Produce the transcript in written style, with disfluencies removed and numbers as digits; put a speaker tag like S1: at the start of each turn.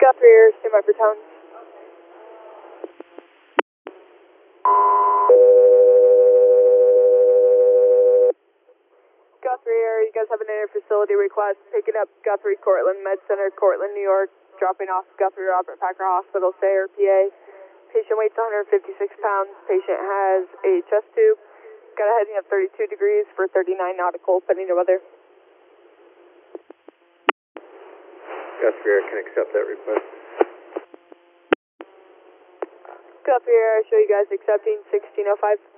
S1: Guthrie Air, stand by for town. Guthrie Air, you guys have an inter-facility request picking up Guthrie Cortland Med Center, Cortland, New York, dropping off Guthrie Robert Packer Hospital, Sayre, PA. Patient weighs 156 pounds. Patient has a chest tube. Got a heading of 32 degrees for 39 nautical, pending the weather.
S2: Guthrie Air can accept that request.
S1: Guthrie Air, I show you guys accepting 1605.